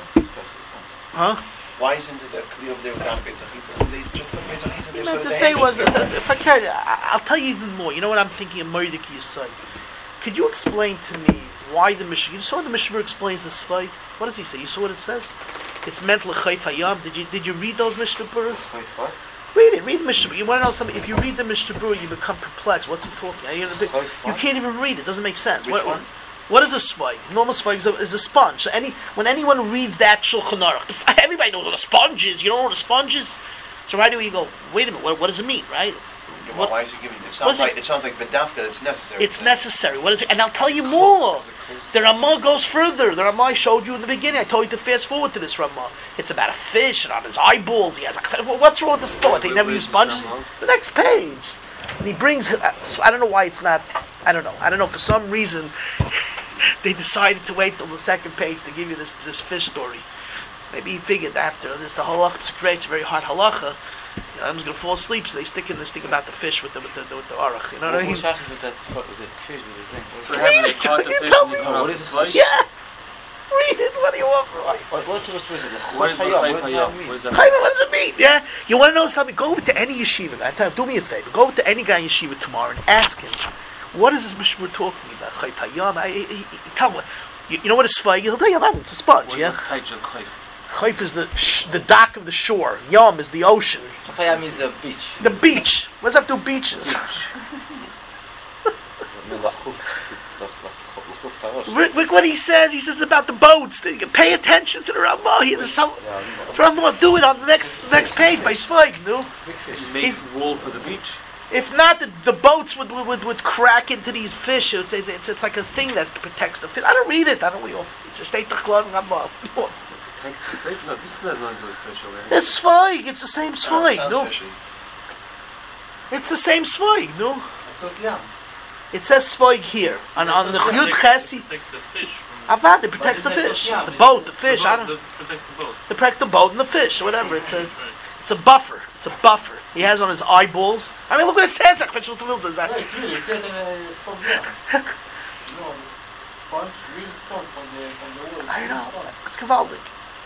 Huh? why isn't it a kli of there without a beis achiza they just put beis achiza What there I meant so to they say have was, to- that if I cared, I- I'll tell you even more. You know what I'm thinking of Mordecai Yisai? Could you explain to me why the Mishnah? You saw the Mishnah explains the Sfeig. What does he say? You saw what it says? It's meant l'chayf hayam. Did you did you read those Mishnah Buras? What? Read it. Read the Mishnah. You want to know something? If you read the Mishnah Bura, you become perplexed. What's he talking? You, know, the, you can't even read it. It doesn't make sense. Which What, one? what is a sponge? Normal sponge is a, is a sponge. So any when anyone reads that Shulchan Aruch, everybody knows what a sponge is. You don't know what a sponge is. So right away you go, wait a minute. What, what does it mean? Right? Well, What- why is he giving? It what sounds is like it? it sounds like bedafka. It's necessary. It's necessary. What is it? And I'll tell you more. The Ramah goes further. The Ramah I showed you in the beginning. I told you to fast forward to this Ramah. It's about a fish and on his eyeballs he has a. Well, what's wrong with the sport? They never use sponges. The next page, and he brings. So I don't know why it's not. I don't know. I don't know. For some reason, they decided to wait till the second page to give you this this fish story. Maybe he figured after this the halacha is great. It's a very hard halacha. You know, I'm just gonna fall asleep, so they stick in this thing about the fish with the with the, with the aruch. You know what I mean? What happens with that spot, with that fish, with the thing? So having they caught the You fish tell and they me. cut out What the is- slice? Yeah. Read it. What do you want from me? What, what's the supposed to be? What is the What Seif does that Hayam? mean? What does that Chayma, mean? what does it mean? Yeah, you want to know something? Go over to any yeshiva guy. Tell him, do me a favor. Go over to any guy in yeshiva tomorrow and ask him, what is this mission we're talking about? Chayf hayam. I- I- I- Tell him. You, you know what a sfeig? He'll tell you about it. It's a sponge. What Yeah. is Taich of Chayf? Chayf is the sh- the dock of the shore. Yom is the ocean. Chafaya means a beach. The beach. What does that have to do with beaches? Look look what he says. He says about the boats. They- Pay attention to the Ramah. He, there's some, the Ramah do it on the next next page by Sfeig. No. Big fish. Make He's- wool for the beach. If not, the, the boats would, would would crack into these fish. It's, it's, it's like a thing that protects the fish. I don't read it. I don't read it. It's a state of club. Thanks to fish. No, this is not going to fish over here. It's Zweig. It's the same Zweig. Sounds No, fishy. it's the same Zweig. No, So, yeah. it says Zweig here on on the Chiyut Chesi. Protects the fish from Avad, it protects the fish, the boat, the fish. I don't. The, protects the boat. It protects the boat and the fish, or whatever. It's a it's, it's a buffer. It's a buffer. He has on his eyeballs. I mean, look what it says. No, it's really, it says in a sponge, yeah. No, sponge, real sponge from the, from the wood. I know. It's gewaldig.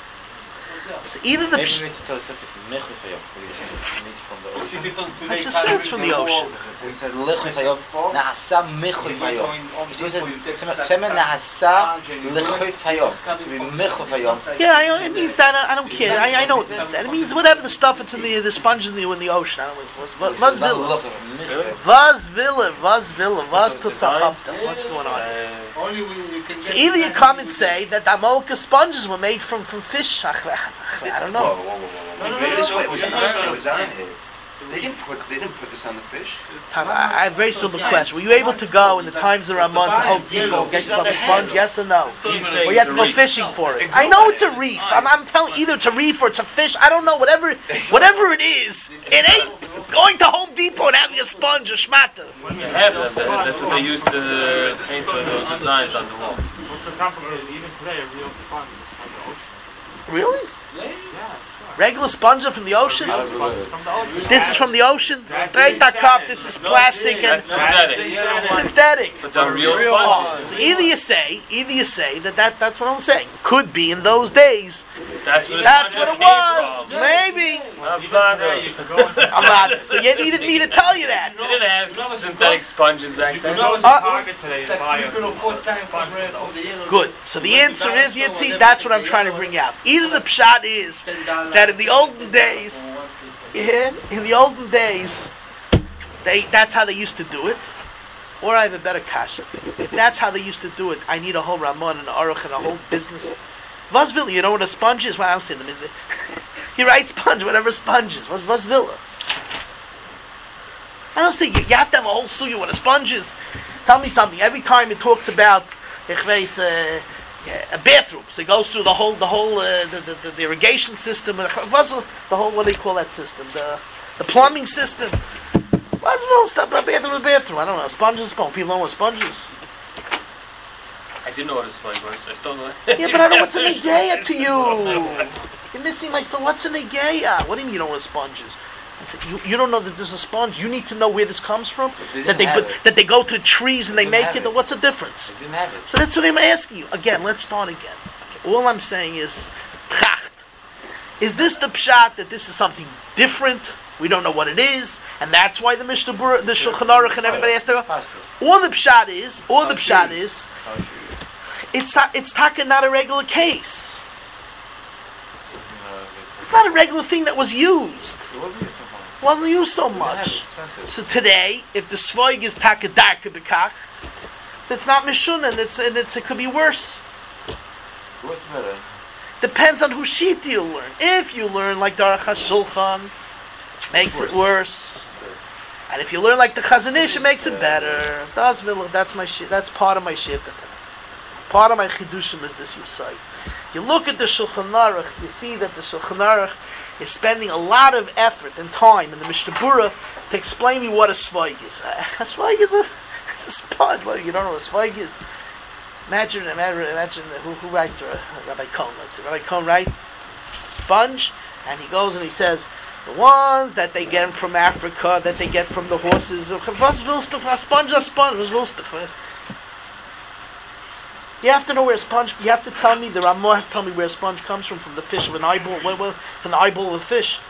So either the Maybe psh- we need to tell something. Mechufayom. What do you say? It's meat from the You see ocean. people I today just can't said it's read from the the wall. ocean. It says lechufayom. Nahasa mechufayom. It's supposed to say nahasa lechufayom. It should be mechufayom. Yeah, I, it means that. I, I don't care. I, I know what it means. That it means whatever the stuff that's in the the sponge in the in the ocean. I don't know. what it was. Was villa. Was villa. Was villa. Was tutapapta. What's going on? here? Only when you can So get either you the come and language. say that the Amolka sponges were made from from fish. I don't Whoa, know. whoa, whoa, whoa, No, whoa. no, It no, was- no, it was no, on- no, no. it was on here. They didn't put they didn't put this on the fish. Tom, I I have a very simple question. Were you able to go in the times of Ramon to Home Depot and get yourself a sponge? Yes or no? He's saying Or you have it's to a go reef. fishing for it. I know it's a reef. I'm, I'm telling either it's a reef or it's a fish. I don't know. Whatever, whatever it is, it ain't going to Home Depot and having a sponge or schmata. You have them. that- That's what they use to paint the- those designs on the wall. What's so complicated? Even today, a real sponge is from the ocean. Really? Yeah, sure. Regular sponge are from the ocean? Real sponge from the ocean. This is from the ocean? That's Right, that it. cup. This is plastic and That's synthetic. synthetic. But the real Oh, sponges, so either you say, either you say that, that that's what I'm saying. Could be in those days. that's what, the That's what sponges it was. came from. Maybe. Not Even bad. today, you can go into I'm not. So you needed me to tell you that. They didn't have synthetic sponges back You can then. go into Uh, Target today and buy a sponge from the ocean. Good. So the answer is, Yitzi, that's what I'm trying to bring out. Either the pshat is that in the olden days, yeah, in the olden days, they that's how they used to do it. Or I have a better kasha. If that's how they used to do it, I need a whole Ramon and Aruch and a whole business. Vasvilla, you know what a sponge is? Well, I'm saying them. You write sponge, whatever sponge is. What's Vasvilla? I don't think you, you have to have a whole suya what a sponge is. Tell me something. Every time it talks about ich weiß, uh, a bathroom, so it goes through the whole, the whole, uh, the, the, the, the irrigation system, uh, what's the the whole, what do you call that system? The the plumbing system. What's the stuff? A bathroom, a bathroom. I don't know. Sponges, is sponge. People know what sponge is. I didn't know what a sponge was. I still know. Yeah, but I don't know what's a negeya to you. You're missing my stuff. What's a negeya? What do you mean you don't know what a sponge is? I said, you, you don't know that there's a sponge. You need to know where this comes from. They That didn't they have put, it. that they go to the trees and they They make didn't it. have it. What's the difference? I didn't have it. So that's what I'm asking you. Again, let's start again. Okay, all I'm saying is, tracht. Is this the pshat that this is something different We don't know what it is, and that's why the Mishnah Berurah, the Shulchan Aruch, and everybody has to go. Pastas. All the pshat is, all the pshat How is, How should you? it's not, it's taka not a regular case. No, It's not a regular thing that was used. it wasn't used so much. It wasn't used so Yeah, it's much. expensive. So today, if the svoig is taka darka bekach, so it's not mishun, and it's and it's it could be worse. What's better? Depends on who sheet you learn. If you learn like the Aruch HaShulchan, makes it worse. And if you learn like the Chazon Ish, it makes it better. That's that's my shi- that's part of my shifa. Part of my chidushim is this Yisai. You look at the Shulchan Aruch, you see that the Shulchan Aruch is spending a lot of effort and time in the Mishnah Berurah to explain me what a sveig is. A sveig is a, it's a spud. What, you don't know what a sveig is? Imagine, imagine, imagine who, who writes, uh, Rabbi Cohn, let's say. Rabbi Cohn writes, sponge, and he goes and he says, the ones that they get from Africa, that they get from the horses, was willst du, a sponge, a sponge, was willst du? You have to know where a sponge, you have to tell me, the Ramah have to tell me where a sponge comes from, from the fish of an eyeball, what, what, from the eyeball of a fish.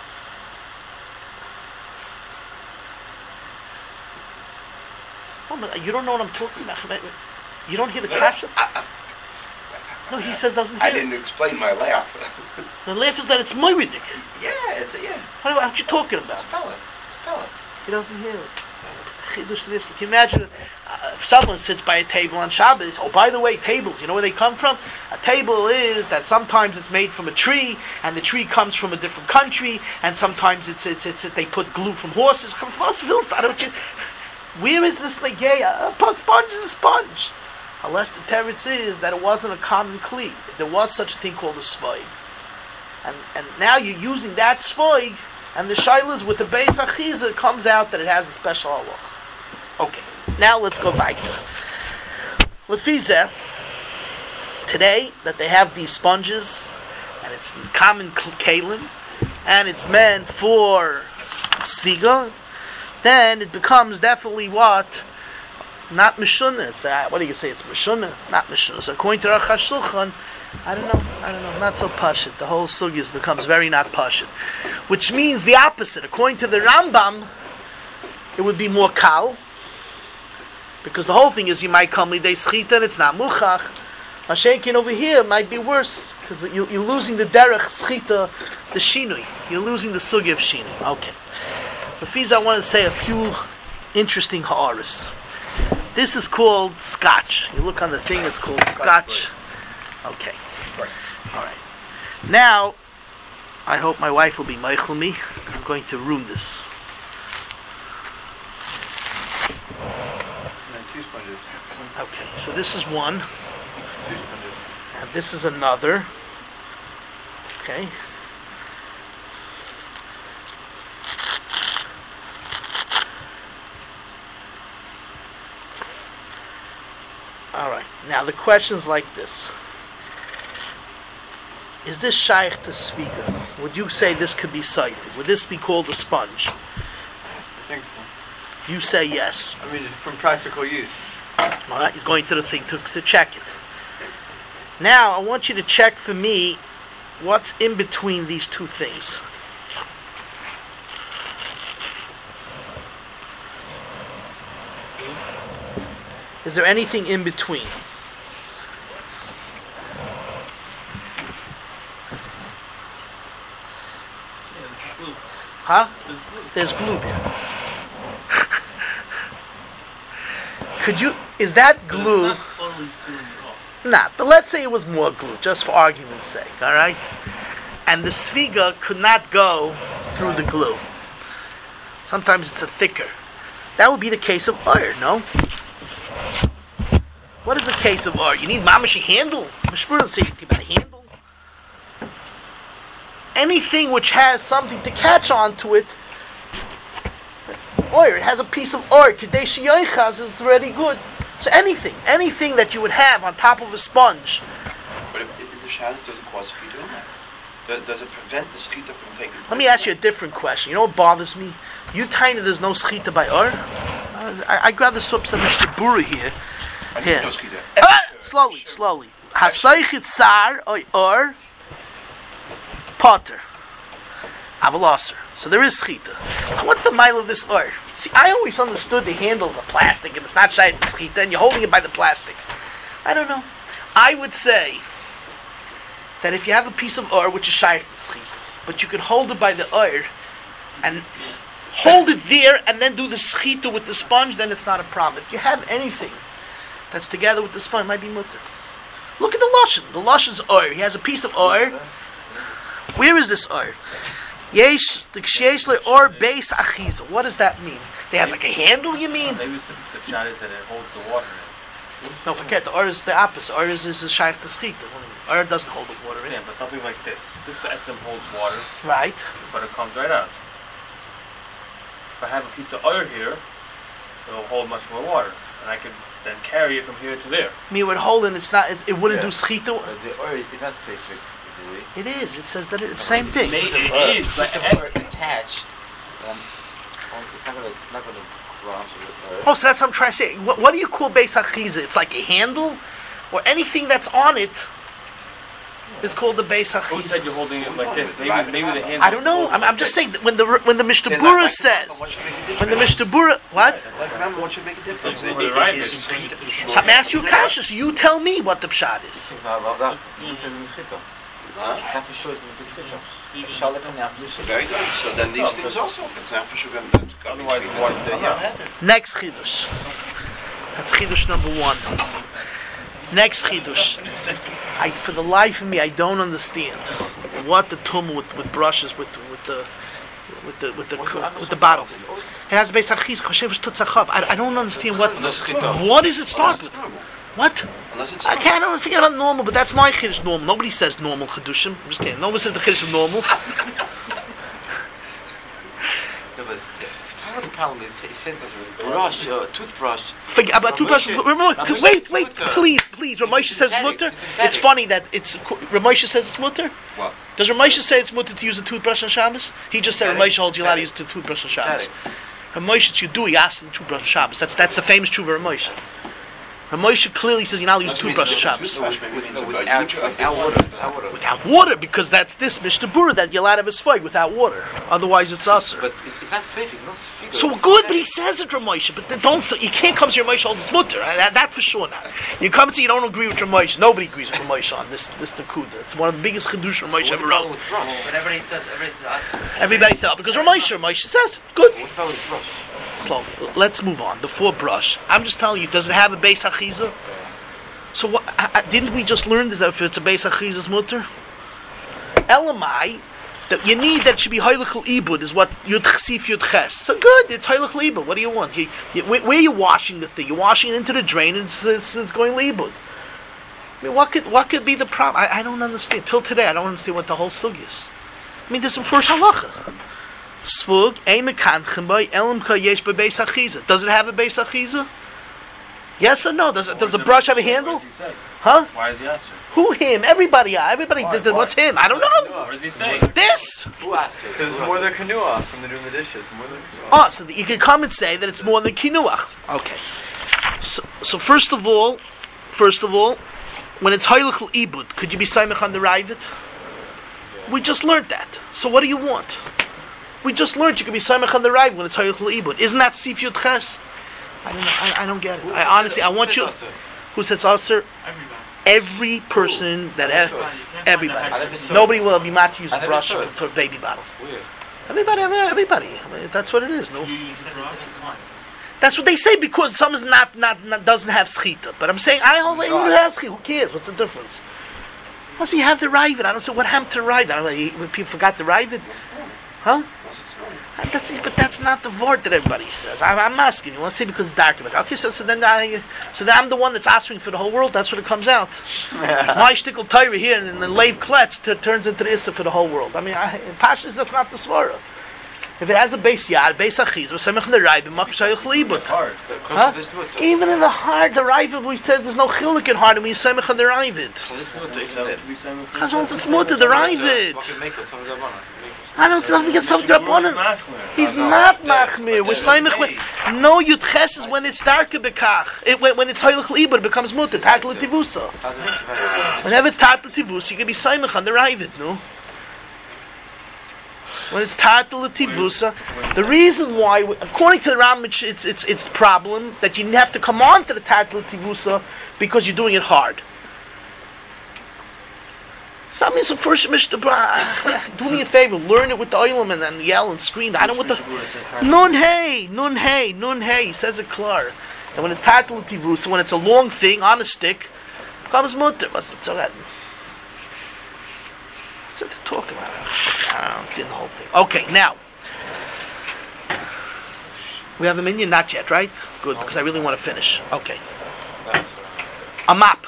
Oh, man, you don't know what I'm talking about. You don't hear the kasha? No, he says doesn't hear I didn't explain my laugh. The laugh is that it's moiridik. Yeah, it's a, yeah. What, what you talking about? Fella. Fella. He doesn't hear it. Chidush nifli. Can you imagine uh, if someone sits by a table on Shabbos? Oh, by the way, tables, you know where they come from? A table is that sometimes it's made from a tree, and the tree comes from a different country, and sometimes it's it's it's, they put glue from horses. I don't you. Where is this legeya? A sponge is a sponge. Unless the teretz is that it wasn't a common kli. There was such a thing called a svoig. And and now you're using that svoig, and the shailas with the beis achiza, it comes out that it has a special halach. Okay, now let's go back. Lefizeh, today that they have these sponges, and it's common kalim, and it's meant for sviga, then it becomes definitely what? Not mishunah. It's that. What do you say? It's mishunah, not mishunah. So according to Aruch HaShulchan, I don't know. I don't know. Not so pashit. The whole sugis becomes very not pashit, which means the opposite. According to the Rambam, it would be more kal, because the whole thing is you might come lidei schita and it's not muchach. Mashenkin over here might be worse because you, you're losing the derech schita, the shinui. You're losing the sugi of shinui. Okay. Lefiz, I want to say a few interesting ha'aris. This is called scotch. You look on the thing, it's called scotch. Okay. All right. Now, I hope my wife will be meichel me. I'm going to ruin this. And two sponges. Okay, so this is one, Two sponges. and this is another. Okay. All right. Now the question's like this: is this shaykh to svika? Would you say this could be seifed? Would this be called a sponge? I think so. You say yes. I mean, it's from practical use. All right. He's going to the thing to, to check it. Now I want you to check for me what's in between these two things. Is there anything in between? Huh? There's glue there. Could you, is that glue? Nah, but let's say it was more glue, just for argument's sake, alright? And the sviga could not go through the glue. Sometimes it's a thicker. That would be the case of iron, no? What is the case of art? You need mamashi handle. Mishmur doesn't say anything about a handle. Anything which has something to catch onto it, or it has a piece of art, kadeshi yoichaz, it's already good. So anything, anything that you would have on top of a sponge. But if, if the shahada doesn't cause skita in that, does, does it prevent the skita from taking place? Let me ask you a different question. You know what bothers me? You tiny there's no schita by art. Uh, I, I'd rather sub some Mister Bura here. I Here. need no skita. Ah, slowly, slowly. Hasoichit sar or or potter. Avalosser. So there is schita. So what's the mile of this or? See, I always understood the handles are plastic and it's not shayat to schita, and you're holding it by the plastic. I don't know. I would say that if you have a piece of or which is shayat to schita, but you can hold it by the or and hold it there and then do the schita with the sponge, then it's not a problem. If you have anything that's together with the sponge, it might be mutter. Look at the lashon. The lashon's or. He has a piece of or. Where is this or? Yesh the kshesh le or base achiza. What does that mean? They have like a handle. You mean? Maybe the the pshat is that it holds the water in. No, forget the or is the opposite. Or is is a shaykh to schita. Or doesn't hold the water in. Understand, but something like this. This be'etzim holds water, Right. but it comes right out. If I have a piece of oil here, it'll hold much more water, and I could then carry it from here to there. Me would hold it. It's not. It, it wouldn't Yeah. do schita. But the oil is not safe, is it? It is. It says that it's the same thing. Maybe it Oil- is, but piece of et- oil attached. Um, um, it's not gonna, it's not gonna grab to the oil. Oh, so that's what I'm trying to say. What, what do you call beis achiza? It's like a handle, or anything that's on it is called the beis who said achiza. you're holding it like this? Maybe, maybe the handle. I don't know. I'm, I'm just saying that when the when the Mishnah Bura says when the Mishnah Bura what? Like, remember, what should make a difference? Like, It- for the it- right it is- is schita for sure. So I'm asking you a question. So you tell me what the pshat is. It's not about that. It's in the mosquito. Huh? Not for sure it's in the mosquito. Charlotte can have this. Very good. So then these No, things because- also, if it's not for sure, then it's got to be Otherwise, schita. the water Then, will yeah. come out. Next chidush. That's chidush number one. Next chidush. I, for the life of me, I don't understand what the tumah with, with brushes with with the with the with the with the bottle. It has beis achiz. I I don't understand what what does it start with? What? Unless it's I can't I don't forget about normal, but that's my chiddush normal. Nobody says normal chidushim. I'm just kidding. Nobody says the chiddush is normal. No, but the the problem is, it says that brush, uh, toothbrush. Forget about toothbrush. Ramosha- Wait, Ramosha wait, says mutter. please, please. Ramosha says it's synthetic, mutter. it's synthetic. It's funny that it's Ramosha says it's mutter. What? Does Ramosha say it's mutter to use a toothbrush on Shabbos? He just said Synthetic, Ramosha holds you allowed to use synthetic. the toothbrush on Shabbos. Synthetic. Ramosha, you do. He asked the toothbrush on Shabbos. That's that's the famous tshuva of Ramosha. Ramosha clearly says you're not allowed to use a toothbrush on Shabbos. Toothbrush maybe With, means no, about without, you. without water. Without water. Without water, because that's this Mishnah Bura that you're allowed to have a sfig without water. Otherwise, it's usher. But it, it's not safe, it's not figure. So good, but he says it, Ramosha. But then don't. You can't come to your Ramosha holds it's mutter. Uh, That, that for sure not. You come to you don't agree with Ramosha. Nobody agrees with Ramosha on this. This Nakuda. It's one of the biggest chedush Ramosha ever wrote. But everybody says, everybody says, uh, Everybody says because Ramosha, Ramosha says good. What's about with brush? Slow. Let's move on. Before brush, I'm just telling you. Does it have a beis achiza? So what? I, I, didn't we just learn this? That if it's a beis achiza's mutter, elamai, that you need that should be hoylechel ibud is what yud chsif yud ches. So good. It's hoylechel ibud. What do you want? You, you, where, where are you washing the thing? You're washing it into the drain, and it's, it's, it's going libud. I mean, what could what could be the problem? I, I don't understand. Till today, I don't understand what the whole sug is. I mean, there's some first halacha. Svug ein mekanchem by elam ka yesh be beis achiza. Does it have a beis achiza? Yes or no? Does it, does the brush have a handle? What does he say? Huh? Why is he answer? Who him? Everybody. uh, Everybody. Why? th- th- What's him? I don't know. What does he say? This. Who asked it? Because it's more than canoa from the doing the dishes. More than canoa. Oh, so that you can come and say that it's more than kinuach. Okay. So, so first of all, first of all, when it's hoylechel ibud, could you be saimach on the ravid? We just learned that. So what do you want? We just learned you can be saimach on the ravid when it's hoylechel ibud. Isn't that sif yud ches? I don't know. I, I don't get it. I honestly, I want you. Who says usher? Everybody. Every person that has You can't find everybody. that. I never saw Nobody it. will be mad to use I a never brush saw for, it. for baby bottle. Weird. Everybody, everybody. I mean, that's what it is. No, You use the brush. that's what they say because some is not, not, not doesn't have schita. But I'm saying I don't even have schita. Who cares? What's the difference? Must you have the rivet? I don't say what happened to the rivet. I don't know. you- When people forgot the rivet, huh? That's but that's not the word that everybody says. I, I'm asking you. Want to say because it's dark? Like, okay, so, so then I, so then I'm the one that's answering for the whole world. That's what it comes out. My shtickle Torah here and the lave kletz t- turns into the issa for the whole world. I mean, I, in Pashas that's not the svara. If it has a base yard, base achiz, we're semich in the rive, makar shayich libut. Hard. Huh? Even in the hard, the rive, we said there's no chilik in hard, and we semich in the rive. Chazon it's mutter, the rive. I don't know if he gets something up on him. He's not machmir. We're semich with no yud ches is when it's darker bekach. It when, when it's heilig libut, it becomes mutter. Takle tivusa. Whenever it's takle tivusa, you can be semich on the rive. No. When it's Tartal Tivusa, the reason why, according to the Rambam, it's it's it's, it's the problem that you have to come on to the Tartal Tivusa because you're doing it hard. Some is a first Mishnah. Do me a favor, learn it with the oilam and then yell and scream. I don't want the nun hey, nun hey, nun hey. He says it clear. And when it's Tartal Tivusa, when it's a long thing on a stick, comes mutter. What's so that? What's to talk about? I don't know, getting the whole thing. Okay, now we have a minion, not yet, right? Good, because I really want to finish. Okay, a map.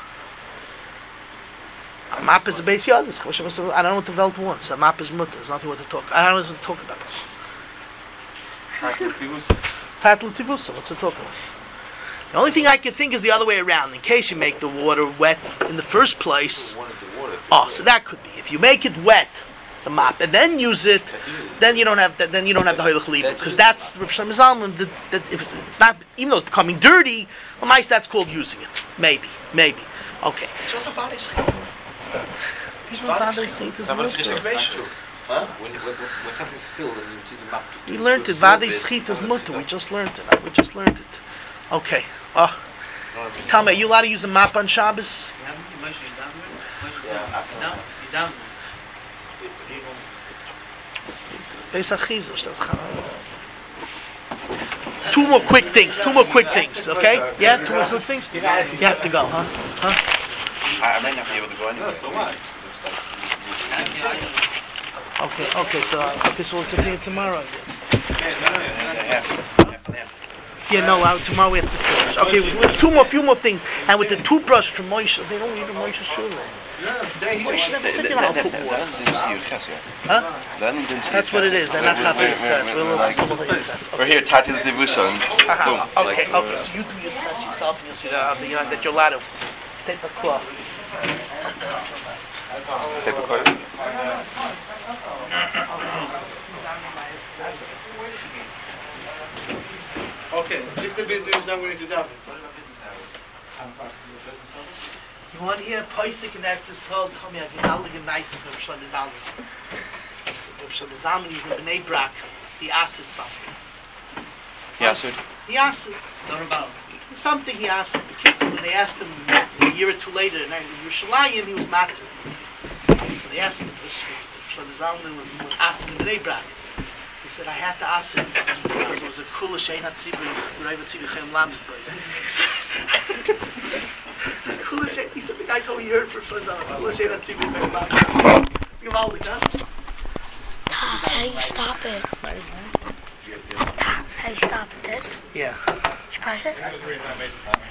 A map is a base yard. I don't know what the Welt wants. A map is mutter. There's nothing what to talk. I don't know what to talk about. Tartal Tivusa. What's to talk about? The only thing I can think is the other way around. In case you make the water wet in the first place. Oh, so that could be. If you make it wet, the mop, and then use it, then you don't have that. Then you don't have the Hoylech Liba, because that's Reb Shlomo Zalman. That, that if it's not, even though it's becoming dirty, well, mice that's called using it. Maybe, maybe. Okay. It's also Vadis. It's Huh? When, when, when something's spilled and you use a map to, We learned it. Vadei Schit is mutter. We just learned it. We just learned it. Okay. Oh. Tell me, are you allowed to use a map on Shabbos? Two more quick things. Two more quick things. Okay? Yeah. Two more quick things. You have to go, huh? Huh? I, I might not be able to go anyway. So what? Okay. Okay. So okay. So we'll continue tomorrow. Yeah, no, uh, tomorrow we have to finish. Okay, we have two more, few more things. And with the toothbrush from Moshe, they don't even Moshe Shula. Moshe never said, you know, I'll put water. Huh? That's what it is. They're not happy with that. We're here, Tati the Zivusa. Okay, okay, so you do your test yourself and you'll see that, you know, that you're allowed to take the cloth. Take the cloth. Okay, if the business is not going to daven. You want to hear Paisik and that's his whole, tell me, I can all get nice of Reb Shlomo Zalman. Reb Shlomo Zalman was in Bnei Brak, he asked something. He asked it? He asked it. Something he asked it. The kids, when they asked him a year or two later, in Yerushalayim, he was matter. So they asked him, Reb Shlomo Zalman was asked him in Bnei Brak. He said, I had to ask him because it was a kula shein hatzibur rayva tzibur chem lamed. He said, the guy told me he heard from Shlomo Zalman, kula shein hatzibur chem lamed. It's gewaldig, huh? How do you stop it? How do you stop this? Yeah. Did you press it?